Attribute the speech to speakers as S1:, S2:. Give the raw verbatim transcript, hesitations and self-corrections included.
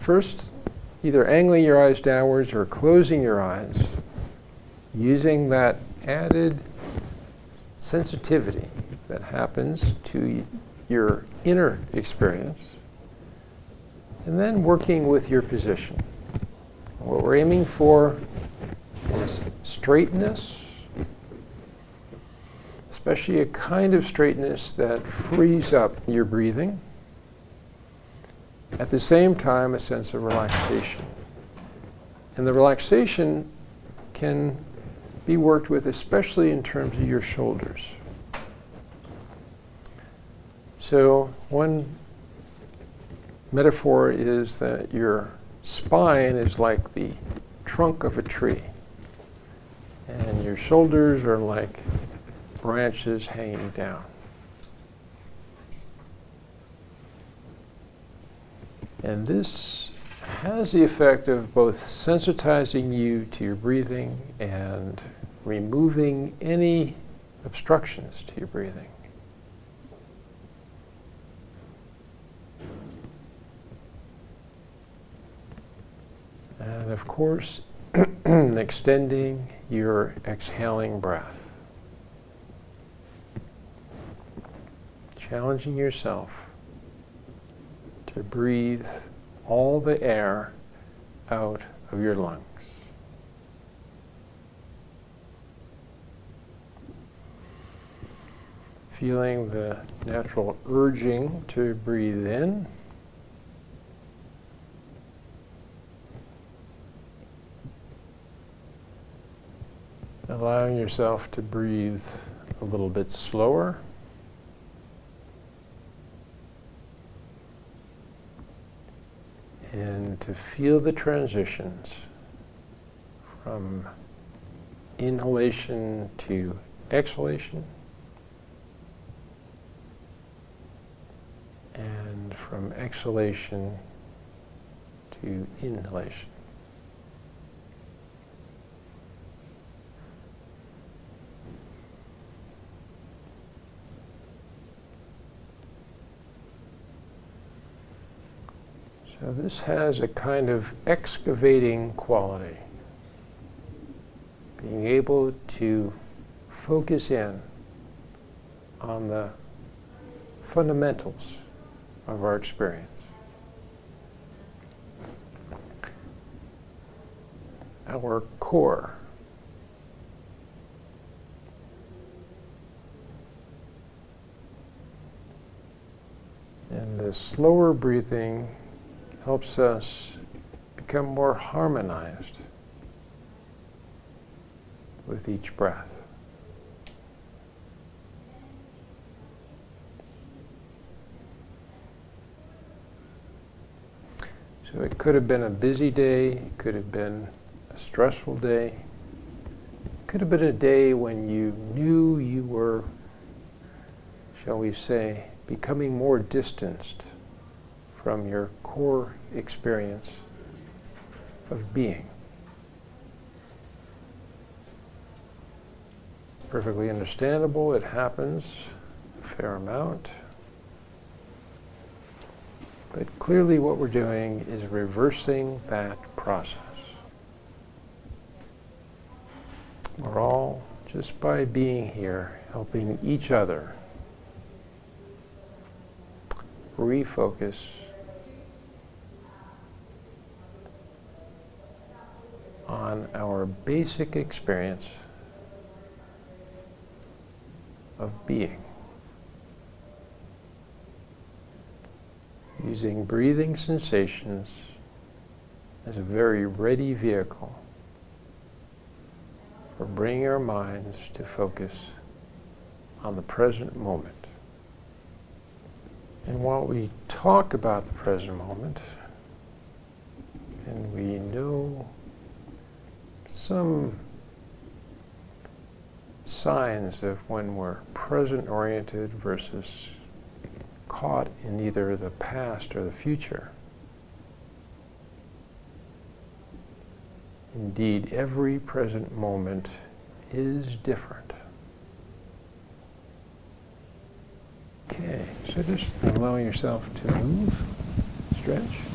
S1: first, either angling your eyes downwards or closing your eyes, using that added sensitivity that happens to your inner experience, and then working with your position. What we're aiming for is straightness, especially a kind of straightness that frees up your breathing. At the same time, a sense of relaxation. And the relaxation can be worked with, especially in terms of your shoulders. So one metaphor is that your spine is like the trunk of a tree, and your shoulders are like branches hanging down. And this has the effect of both sensitizing you to your breathing and removing any obstructions to your breathing. And of course, extending your exhaling breath. Challenging yourself to breathe all the air out of your lungs. Feeling the natural urging to breathe in. Allowing yourself to breathe a little bit slower. And to feel the transitions from inhalation to exhalation, and from exhalation to inhalation. So this has a kind of excavating quality, being able to focus in on the fundamentals of our experience. Our core. And the slower breathing helps us become more harmonized with each breath. So it could have been a busy day, it could have been a stressful day, it could have been a day when you knew you were, shall we say, becoming more distanced from your core experience of being. Perfectly understandable, it happens a fair amount. But clearly what we're doing is reversing that process. We're all, just by being here, helping each other refocus on our basic experience of being. Using breathing sensations as a very ready vehicle for bringing our minds to focus on the present moment. And while we talk about the present moment, and we know some signs of when we're present-oriented versus caught in either the past or the future. Indeed, every present moment is different. Okay, so just allowing yourself to move, stretch.